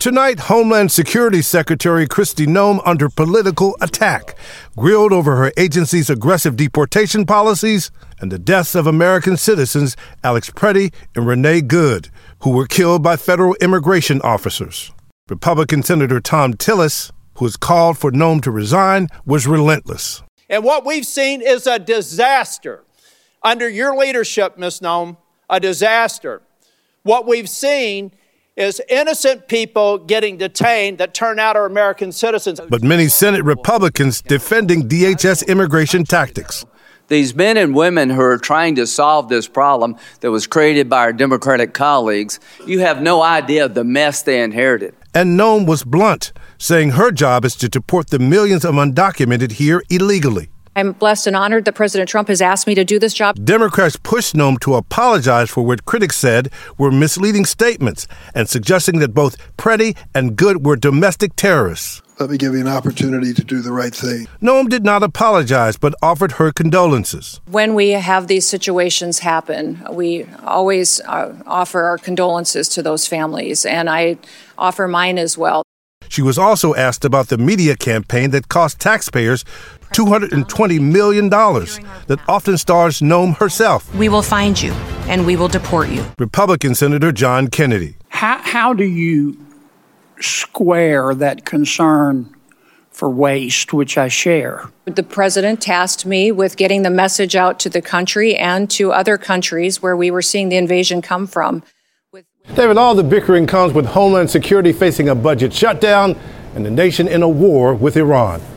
Tonight, Homeland Security Secretary Kristi Noem under political attack, grilled over her agency's aggressive deportation policies and the deaths of American citizens Alex Preddy and Renee Good, who were killed by federal immigration officers. Republican Senator Thom Tillis, who has called for Noem to resign, was relentless. And what we've seen is a disaster. Under your leadership, Ms. Noem, a disaster. What we've seen is innocent people getting detained that turn out are American citizens. But many Senate Republicans defending DHS immigration tactics. These men and women who are trying to solve this problem that was created by our Democratic colleagues, you have no idea of the mess they inherited. And Noem was blunt, saying her job is to deport the millions of undocumented here illegally. I'm blessed and honored that President Trump has asked me to do this job. Democrats pushed Noem to apologize for what critics said were misleading statements and suggesting that both Preddy and Good were domestic terrorists. Let me give you an opportunity to do the right thing. Noem did not apologize, but offered her condolences. When we have these situations happen, we always offer our condolences to those families, and I offer mine as well. She was also asked about the media campaign that cost taxpayers $220 million that often stars Noem herself. We will find you, and we will deport you. Republican Senator John Kennedy. How do you square that concern for waste, which I share? The president tasked me with getting the message out to the country and to other countries where we were seeing the invasion come from. David, all the bickering comes with Homeland Security facing a budget shutdown and the nation in a war with Iran.